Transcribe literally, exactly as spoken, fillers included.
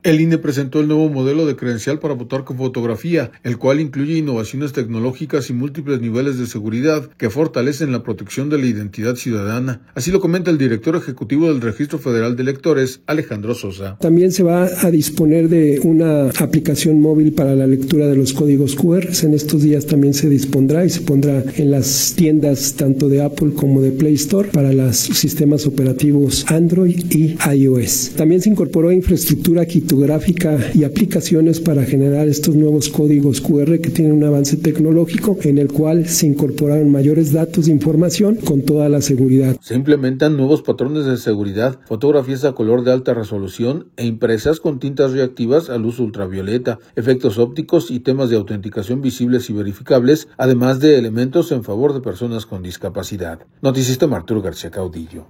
El I N E presentó el nuevo modelo de credencial para votar con fotografía, el cual incluye innovaciones tecnológicas y múltiples niveles de seguridad que fortalecen la protección de la identidad ciudadana. Así lo comenta el director ejecutivo del Registro Federal de Electores, Alejandro Sosa. También se va a disponer de una aplicación móvil para la lectura de los códigos cu erre. En estos días también se dispondrá y se pondrá en las tiendas tanto de Apple como de Play Store para los sistemas operativos Android y iOS. También se incorporó infraestructura quitográfica y aplicaciones para generar estos nuevos códigos cu erre que tienen un avance tecnológico en el cual se incorporaron mayores datos de información con toda la seguridad. Se implementan nuevos patrones de seguridad, fotografías a color de alta resolución e impresas con tintas reactivas a luz ultravioleta, efectos ópticos y temas de autenticación visibles y verificables, además de elementos en favor de personas con discapacidad. Noticista Arturo García Caudillo.